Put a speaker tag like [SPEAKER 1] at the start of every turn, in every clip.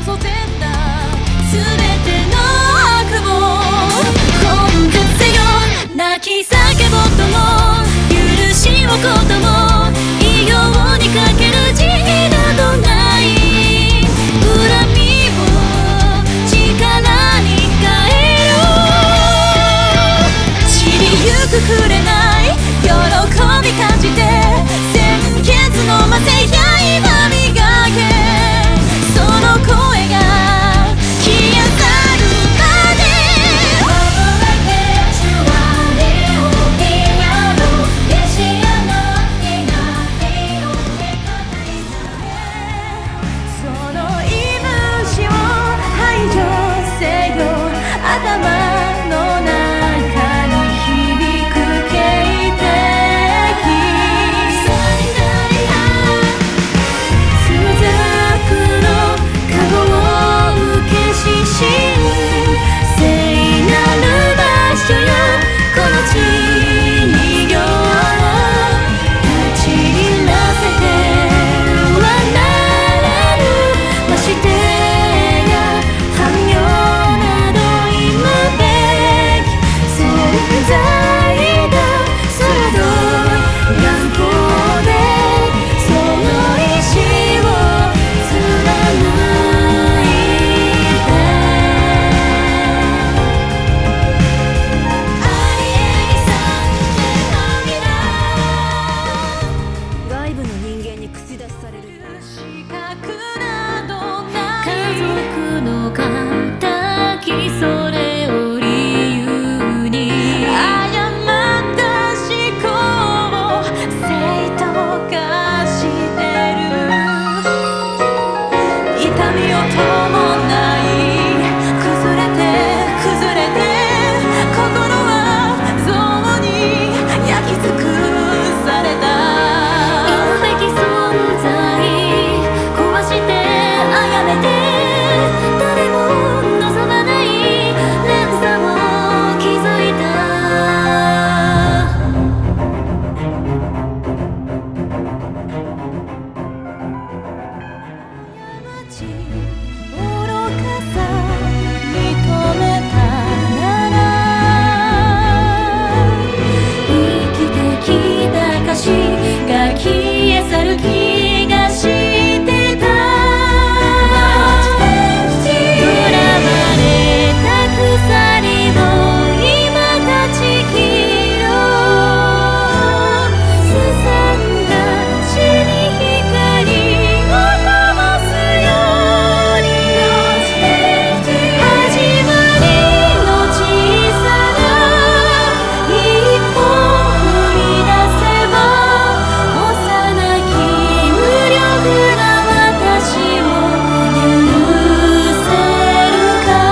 [SPEAKER 1] 嘘絶対全ての悪を根絶せよ。泣き叫ぼうとも許しをことも異様にかける慈悲などない恨みを力に変えろ。散りゆく紅喜び感じて鮮血のませ刃磨け。その声が消え去るまで。その息虫を排除せよ。頭の中に響く警笛。朱雀の籠を受けしし聖なる場所よ。この地に行立ち入らせてはならぬ。ましてや半妙など忌むべき存在だ。鋭い眼光でその意志を貫いて。ありえにさ手のひら。外部の人間に口出しされる資格などない。家族の敵それを理由に誤った思考を正当化してる。痛みを伴い崩れて崩れて心は憎悪に焼き尽くされた。忌むべき存在壊して殺めて誰も望まない連鎖を築いた。過ち愚かさ認めたなら生きてきた証が消え去る気がしてた。恨まれた鎖を今断ち切ろう。すさんだ血に光を灯すように。始まりの小さな一歩踏み出せば幼き無力な私を許せるか。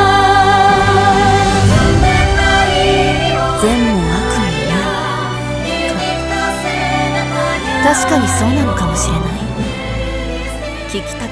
[SPEAKER 1] 善も悪もないか。確かにそうなのかもしれない。聞きた